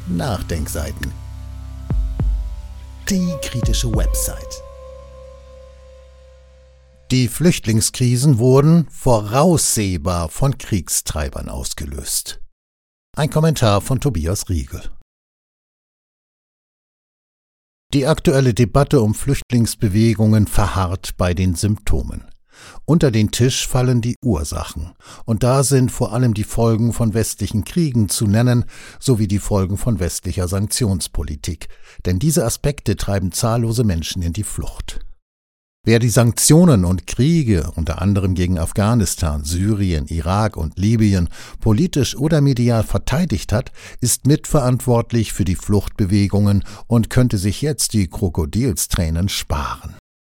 Nachdenkseiten. Die kritische Website. Die Flüchtlingskrisen wurden voraussehbar von Kriegstreibern ausgelöst. Ein Kommentar von Tobias Riegel. Die aktuelle Debatte um Flüchtlingsbewegungen verharrt bei den Symptomen. Unter den Tisch fallen die Ursachen, und da sind vor allem die Folgen von westlichen Kriegen zu nennen, sowie die Folgen von westlicher Sanktionspolitik, denn diese Aspekte treiben zahllose Menschen in die Flucht. Wer die Sanktionen und Kriege, unter anderem gegen Afghanistan, Syrien, Irak und Libyen, politisch oder medial verteidigt hat, ist mitverantwortlich für die Fluchtbewegungen und könnte sich jetzt die Krokodilstränen sparen.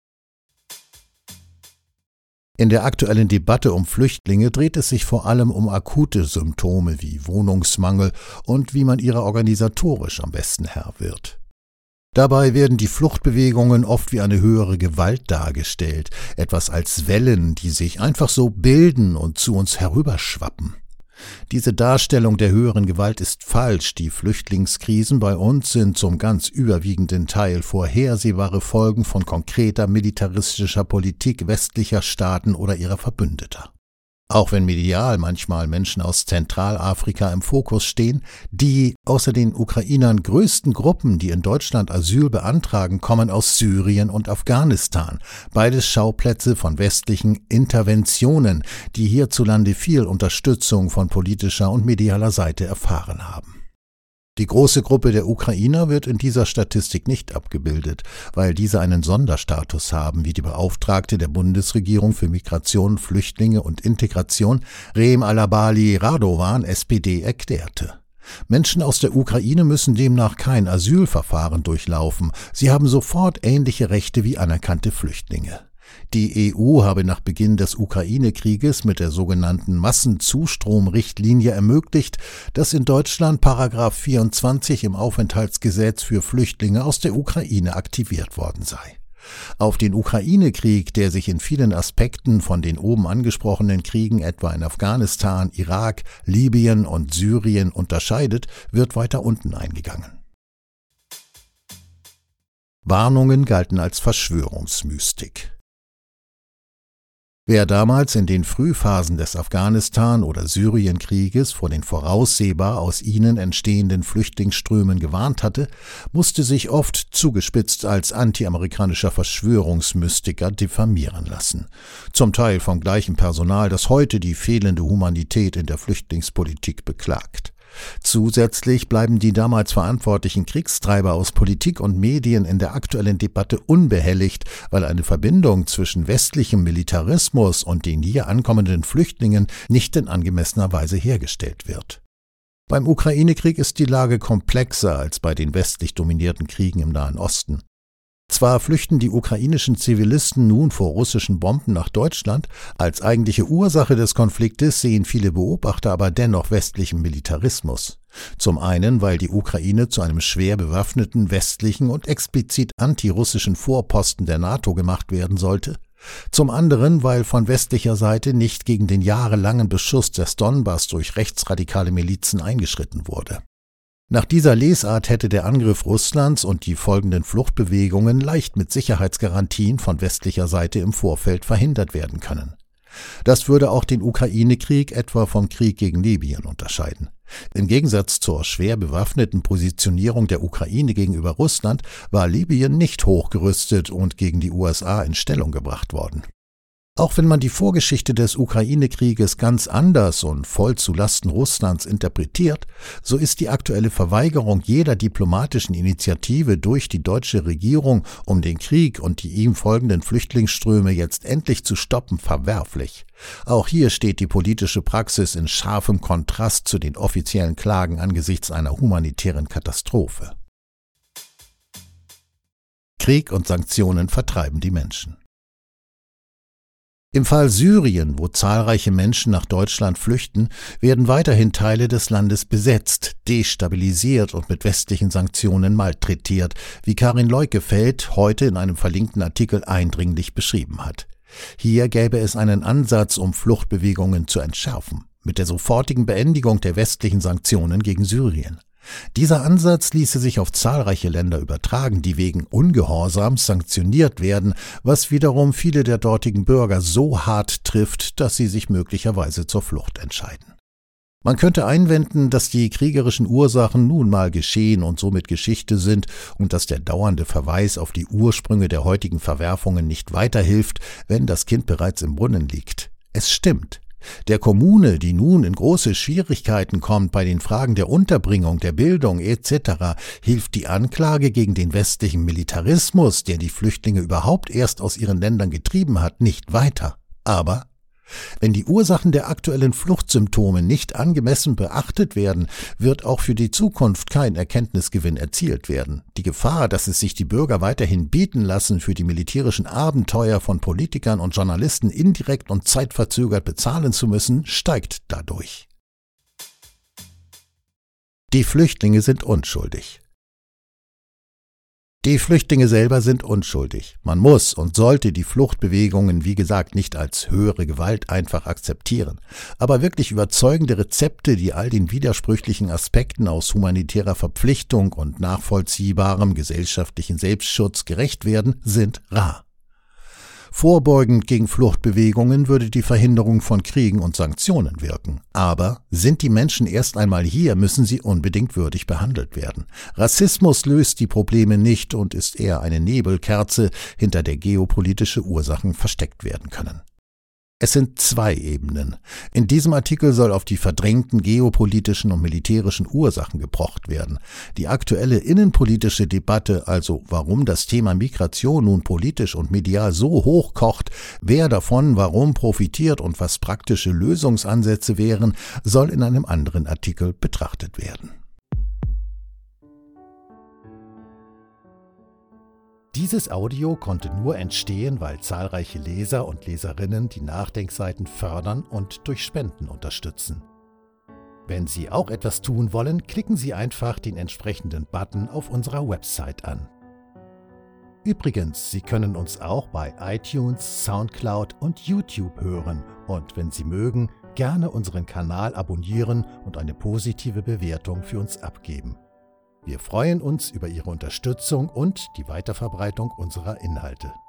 In der aktuellen Debatte um Flüchtlinge dreht es sich vor allem um akute Symptome wie Wohnungsmangel und wie man ihrer organisatorisch am besten Herr wird. Dabei werden die Fluchtbewegungen oft wie eine höhere Gewalt dargestellt, etwas als Wellen, die sich einfach so bilden und zu uns herüberschwappen. Diese Darstellung der höheren Gewalt ist falsch. Die Flüchtlingskrisen bei uns sind zum ganz überwiegenden Teil vorhersehbare Folgen von konkreter militaristischer Politik westlicher Staaten oder ihrer Verbündeter. Auch wenn medial manchmal Menschen aus Zentralafrika im Fokus stehen, die außer den Ukrainern größten Gruppen, die in Deutschland Asyl beantragen, kommen aus Syrien und Afghanistan, beides Schauplätze von westlichen Interventionen, die hierzulande viel Unterstützung von politischer und medialer Seite erfahren haben. Die große Gruppe der Ukrainer wird in dieser Statistik nicht abgebildet, weil diese einen Sonderstatus haben, wie die Beauftragte der Bundesregierung für Migration, Flüchtlinge und Integration, Reem Alabali Radovan, SPD, erklärte. Menschen aus der Ukraine müssen demnach kein Asylverfahren durchlaufen. Sie haben sofort ähnliche Rechte wie anerkannte Flüchtlinge. Die EU habe nach Beginn des Ukraine-Krieges mit der sogenannten Massenzustromrichtlinie ermöglicht, dass in Deutschland § 24 im Aufenthaltsgesetz für Flüchtlinge aus der Ukraine aktiviert worden sei. Auf den Ukraine-Krieg, der sich in vielen Aspekten von den oben angesprochenen Kriegen etwa in Afghanistan, Irak, Libyen und Syrien unterscheidet, wird weiter unten eingegangen. Warnungen galten als Verschwörungsmystik. Wer damals in den Frühphasen des Afghanistan- oder Syrienkrieges vor den voraussehbar aus ihnen entstehenden Flüchtlingsströmen gewarnt hatte, musste sich oft zugespitzt als antiamerikanischer Verschwörungsmystiker diffamieren lassen. Zum Teil vom gleichen Personal, das heute die fehlende Humanität in der Flüchtlingspolitik beklagt. Zusätzlich bleiben die damals verantwortlichen Kriegstreiber aus Politik und Medien in der aktuellen Debatte unbehelligt, weil eine Verbindung zwischen westlichem Militarismus und den hier ankommenden Flüchtlingen nicht in angemessener Weise hergestellt wird. Beim Ukraine-Krieg ist die Lage komplexer als bei den westlich dominierten Kriegen im Nahen Osten. Zwar flüchten die ukrainischen Zivilisten nun vor russischen Bomben nach Deutschland, als eigentliche Ursache des Konfliktes sehen viele Beobachter aber dennoch westlichen Militarismus. Zum einen, weil die Ukraine zu einem schwer bewaffneten westlichen und explizit antirussischen Vorposten der NATO gemacht werden sollte. Zum anderen, weil von westlicher Seite nicht gegen den jahrelangen Beschuss des Donbass durch rechtsradikale Milizen eingeschritten wurde. Nach dieser Lesart hätte der Angriff Russlands und die folgenden Fluchtbewegungen leicht mit Sicherheitsgarantien von westlicher Seite im Vorfeld verhindert werden können. Das würde auch den Ukraine-Krieg etwa vom Krieg gegen Libyen unterscheiden. Im Gegensatz zur schwer bewaffneten Positionierung der Ukraine gegenüber Russland war Libyen nicht hochgerüstet und gegen die USA in Stellung gebracht worden. Auch wenn man die Vorgeschichte des Ukraine-Krieges ganz anders und voll zu Lasten Russlands interpretiert, so ist die aktuelle Verweigerung jeder diplomatischen Initiative durch die deutsche Regierung, um den Krieg und die ihm folgenden Flüchtlingsströme jetzt endlich zu stoppen, verwerflich. Auch hier steht die politische Praxis in scharfem Kontrast zu den offiziellen Klagen angesichts einer humanitären Katastrophe. Krieg und Sanktionen vertreiben die Menschen. Im Fall Syrien, wo zahlreiche Menschen nach Deutschland flüchten, werden weiterhin Teile des Landes besetzt, destabilisiert und mit westlichen Sanktionen malträtiert, wie Karin Leukefeld heute in einem verlinkten Artikel eindringlich beschrieben hat. Hier gäbe es einen Ansatz, um Fluchtbewegungen zu entschärfen, mit der sofortigen Beendigung der westlichen Sanktionen gegen Syrien. Dieser Ansatz ließe sich auf zahlreiche Länder übertragen, die wegen Ungehorsams sanktioniert werden, was wiederum viele der dortigen Bürger so hart trifft, dass sie sich möglicherweise zur Flucht entscheiden. Man könnte einwenden, dass die kriegerischen Ursachen nun mal geschehen und somit Geschichte sind und dass der dauernde Verweis auf die Ursprünge der heutigen Verwerfungen nicht weiterhilft, wenn das Kind bereits im Brunnen liegt. Es stimmt. Der Kommune, die nun in große Schwierigkeiten kommt bei den Fragen der Unterbringung, der Bildung etc., hilft die Anklage gegen den westlichen Militarismus, der die Flüchtlinge überhaupt erst aus ihren Ländern getrieben hat, nicht weiter. Aber wenn die Ursachen der aktuellen Fluchtsymptome nicht angemessen beachtet werden, wird auch für die Zukunft kein Erkenntnisgewinn erzielt werden. Die Gefahr, dass es sich die Bürger weiterhin bieten lassen, für die militärischen Abenteuer von Politikern und Journalisten indirekt und zeitverzögert bezahlen zu müssen, steigt dadurch. Die Flüchtlinge sind unschuldig. Die Flüchtlinge selber sind unschuldig. Man muss und sollte die Fluchtbewegungen, wie gesagt, nicht als höhere Gewalt einfach akzeptieren. Aber wirklich überzeugende Rezepte, die all den widersprüchlichen Aspekten aus humanitärer Verpflichtung und nachvollziehbarem gesellschaftlichen Selbstschutz gerecht werden, sind rar. Vorbeugend gegen Fluchtbewegungen würde die Verhinderung von Kriegen und Sanktionen wirken. Aber sind die Menschen erst einmal hier, müssen sie unbedingt würdig behandelt werden. Rassismus löst die Probleme nicht und ist eher eine Nebelkerze, hinter der geopolitische Ursachen versteckt werden können. Es sind zwei Ebenen. In diesem Artikel soll auf die verdrängten geopolitischen und militärischen Ursachen gepocht werden. Die aktuelle innenpolitische Debatte, also warum das Thema Migration nun politisch und medial so hoch kocht, wer davon warum profitiert und was praktische Lösungsansätze wären, soll in einem anderen Artikel betrachtet werden. Dieses Audio konnte nur entstehen, weil zahlreiche Leser und Leserinnen die Nachdenkseiten fördern und durch Spenden unterstützen. Wenn Sie auch etwas tun wollen, klicken Sie einfach den entsprechenden Button auf unserer Website an. Übrigens, Sie können uns auch bei iTunes, Soundcloud und YouTube hören und wenn Sie mögen, gerne unseren Kanal abonnieren und eine positive Bewertung für uns abgeben. Wir freuen uns über Ihre Unterstützung und die Weiterverbreitung unserer Inhalte.